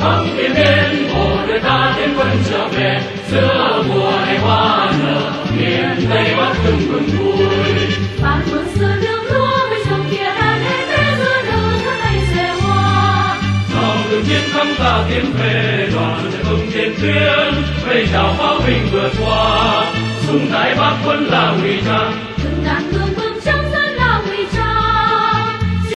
Điện biên bộ đội ta tiến quân trở về, giữa mùa hè hoa nở, miền Tây Bắc hưng mừng vui. Bạn mừng xưa nước lúa với sông kia đàn hết té giữa nở tháng ngày xe hoa. Dòng đường chiến thắng ta tiến về, đoàn sẽ tung tiền tuyến, vây chào pháo binh vượt qua. Súng đại Bắc vẫn là ngụy trang. Từng đàn